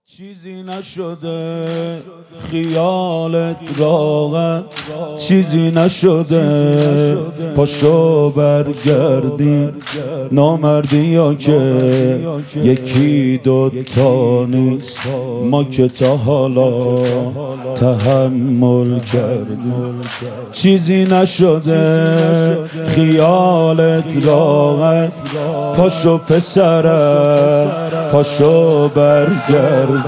چیزی نشده خیالت راغن، چیزی نشده پاشو برگردیم. نامردی یا که یکی دوتا نیست، ما که تا حالا تحمل کردیم. چیزی نشده خیالت راغن، پاشو پسرم پاشو برگردیم.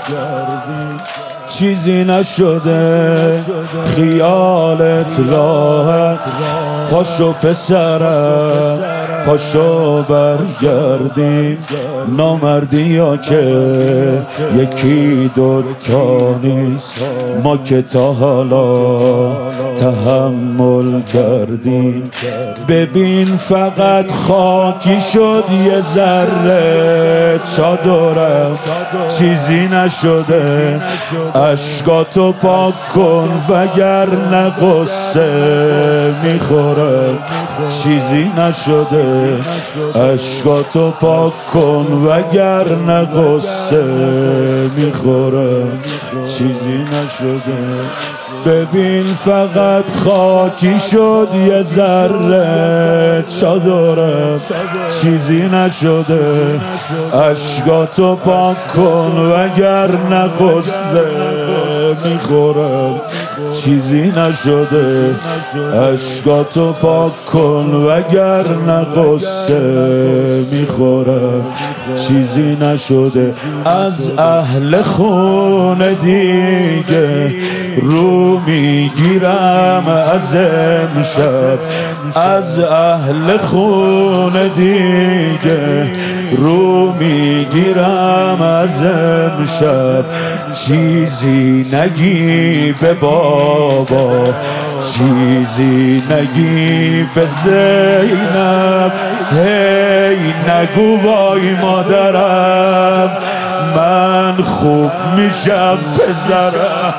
چیزی نشده خیالت راحت، پاشو پسرم پاشو برگردیم. نامردی یا که یکی دوتا نیست، ما که تا حالا تحمل کردیم. ببین فقط خاکی شد یه ذره چادرم، چیزی نشده اشکاتو پاک کن وگرنه قصه میخورم. چیزی نشده اشکاتو پاک کن وگرنه قصه میخورم. چیزی نشده ببین فقط خاکی شد یه ذره چادرم، چیزی نشده اشکاتو پاک کن وگرنه قصه میخورم. چیزی نشده اشکاتو پاک کن وگرنه قصه میخورم. چیزی نشده از اهل خونه دیگه رو میگیرم از امشب، از اهل خونه دیگه رو میگیرم از امشب. چیزی نگی به بابا، چیزی نگی به زینب، هی نگو وای مادرم من خوب میشم پسرم.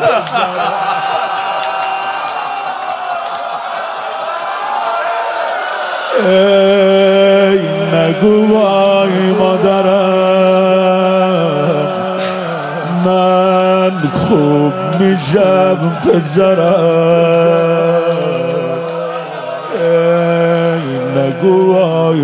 ای نگو وای مادرم من خوب میشم پسرم. ای نگو وای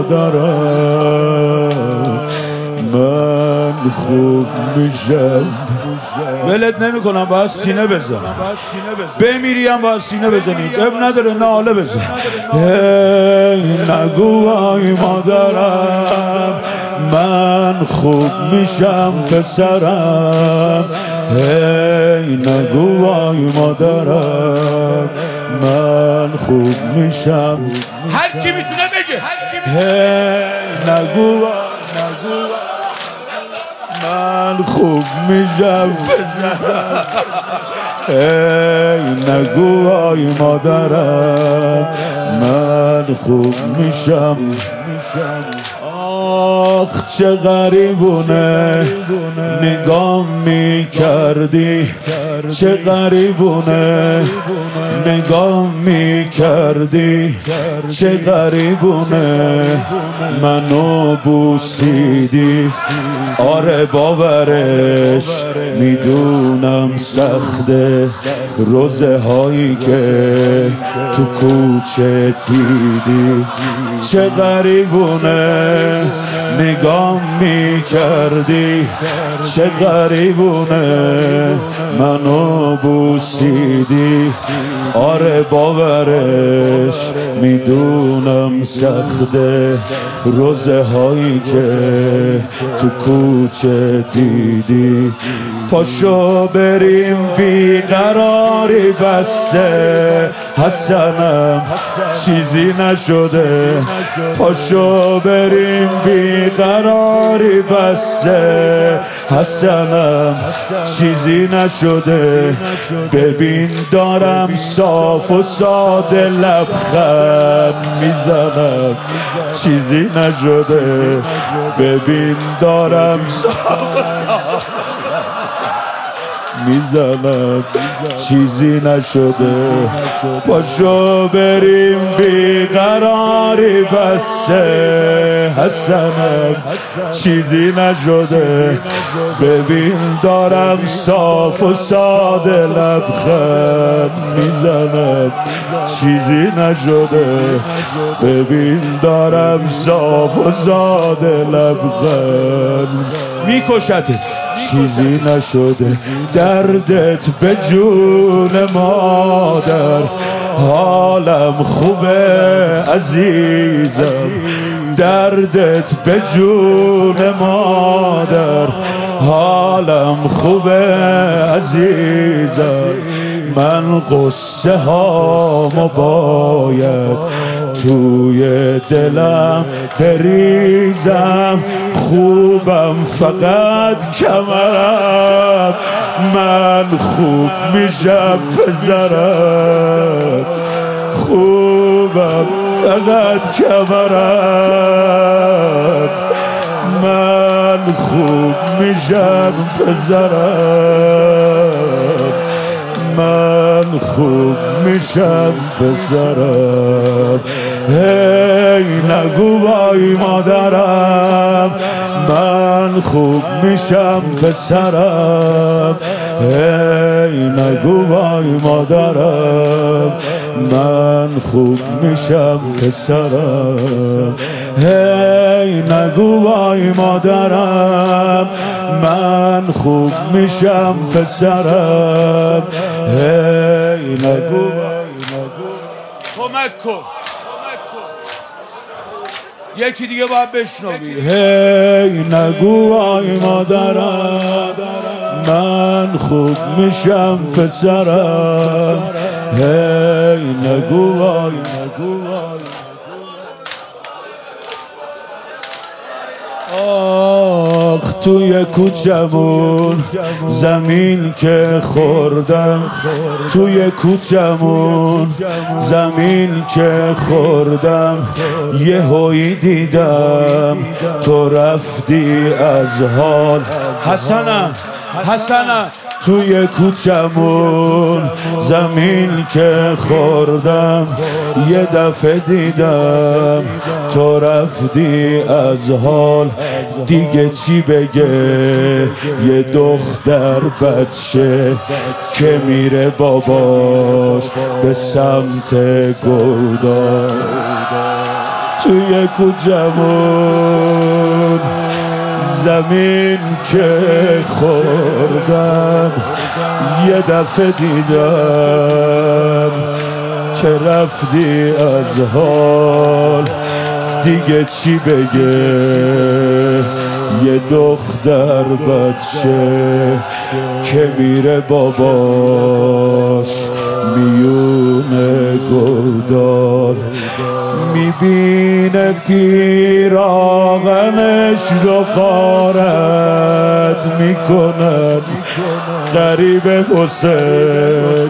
مادرم من خوب میشم. ولت نمی کنم، باید سینه بزن، بمیریم باید سینه بزنید، اب نداره ناله بزن. ای نگو وای مادرم من خوب میشم پسرم. ای نگو وای مادرم من خوب میشم. هر کی میتونه بگه نگو من خوب میشم پسرم. ای نگو وای مادرم من خوب میشم. آخ چه غریبونه نگاه میکردی، چه غریبونه نگاه میکردی، چه غریبونه منو بوسیدی. آره باورش میدونم سخته، روزه هایی که تو کوچه دیدی. چه غریبونه نگاه میکردی، چه غریبونه منو بوسیدی. آره باورش میدونم سخته، روزه هایی که تو کوچه دیدی. پاشو بریم بیقراری بسته حسنم، چیزی نشده. پاشو بریم بیقراری بسته حسنم، چیزی نشده. ببین دارم صاف و ساده لبخند میزنم، چیزی نشده. ببین دارم صاف و ساده میزنم چیزی نشده پاشو بریم بیقراری بسه حسنم چیزی نشده ببین دارم صاف و ساده لبخند میزنم چیزی نشده ببین دارم صاف و ساده لبخند میکشته چیزی نشده دردت به جون مادر حالم خوبه عزیزم دردت به جون مادر حالم خوبه عزیزم من قصه هامو باید توی دلم بریزم خوبم فقط کمرم من خوب میشم پسرم خوبم فقط کمرم من خوب میشم پسرم من خوب میشم پسرم هی نگو وای مادرم من خوب میشم پسرم هی نگو وای مادرم من خوب میشم پسرم هی نگو وای مادرم من خوب میشم پسرم هی نگو کمک کن یکی دیگه باید بشنوی هی نگو وای مادرم من خوب میشم پسرم هی نگو وای آخ توی کوچمون زمین که خوردم توی کوچمون زمین که خوردم یه هوی دیدم تو رفتی از حال حسنم توی کوچمون زمین که خوردم یه دفعه دیدم تو رفتی از حال دیگه چی بگه یه دختر بچه که میره باباش به سمت گودال توی کوچمون زمین که خوردم یه دفعه دیدم که رفتی از حال دیگه چی بگه یه دختر بچه که میره باباش میونه گودال میبینه پیراهنش رو غارت میکنن غریب حسین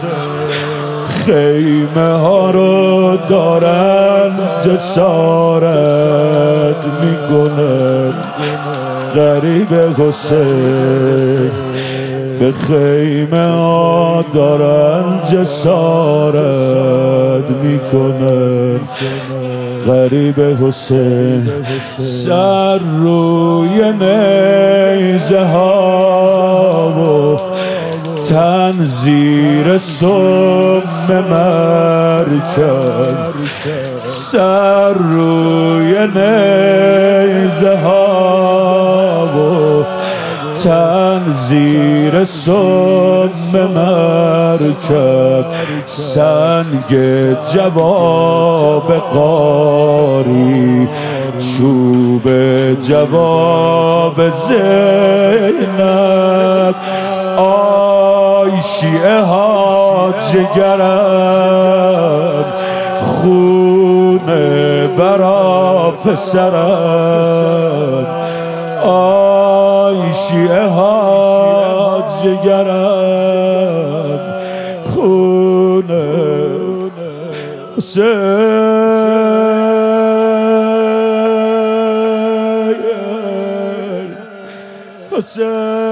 خیمه ها رو دارن جسارت میکنن غریب حسین به خیمه ها دارن جسارت میکنن غریب حسین سر روی نیزه ها و تن زیر سم مرکب سر روی نیزه ها و تن زیر سم مرکب سنگ جواب قاری چوب جواب زینب آی شیعه ها جگرم خونه برا پسرم آی شیعه ها جگرم خونه حسین